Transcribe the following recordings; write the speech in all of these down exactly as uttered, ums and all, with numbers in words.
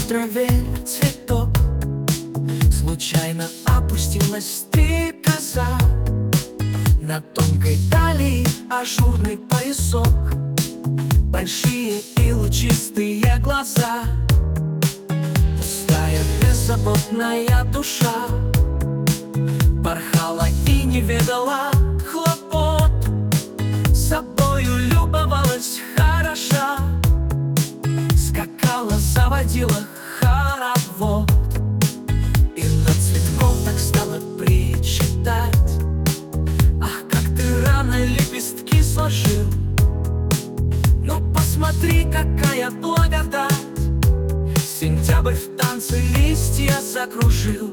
в траве цветок. Случайно опустилась стрекоза. На тонкой талии ажурный поясок, большие и лучистые глаза, пустая беззаботная душа порхала и не ведала хлопот, собою любовалась хороша, скакала, заводила хоровод. И на цветков так стала причитать: ах, как ты рано лепестки сложил, ну посмотри, какая благодать! Сентябрь в танце листья закружил.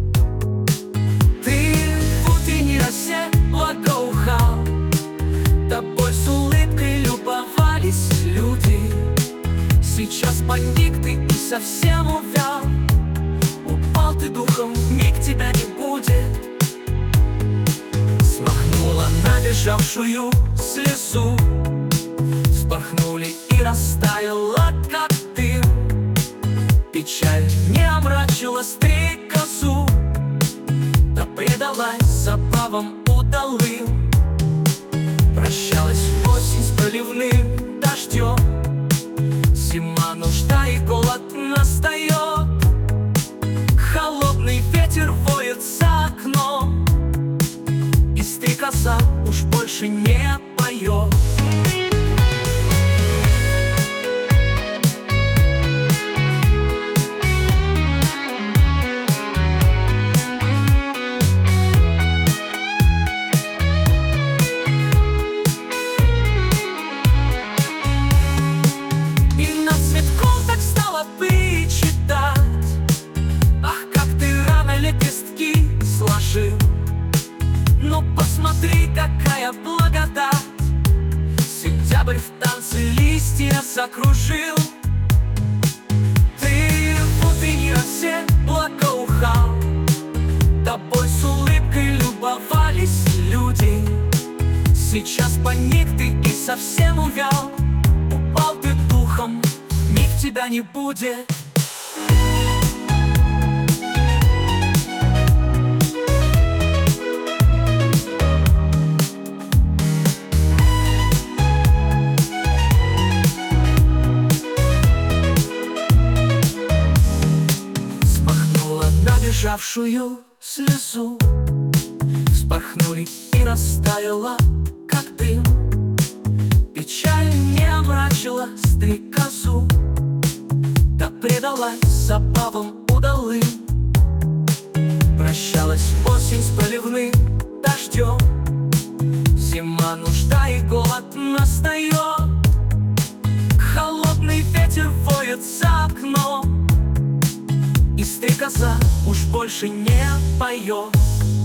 Ты в утренней росе благоухал, тобой с улыбкой любовались люди. Сейчас паник ты и совсем увял, упал ты духом, миг тебя не будет. Смахнула набежавшую слезу, вспорхнули и растаяла, как дым. Печаль не омрачила стрекозу, да предалась забавам удалым. Прощалась осень с проливным дождем, зима, нужда и голод настает. Холодный ветер воет за окном, и стрекоза уж больше не поет. Ну посмотри, какая благодать! Сентябрь в танце листья закружил. Ты в утренней росе благоухал, тобой с улыбкой любовались люди. Сейчас паник ты и совсем увял, упал ты духом, миг тебя не будет. Набежавшую слезу, вспорхнули и растаяла, как дым. Печаль не омрачила стрекозу, да предалась забавам удалым. Прощалась осень с проливным дождем, зима, нужда и голод настает. Холодный ветер воет за окном, и стрекоза уж больше не поет.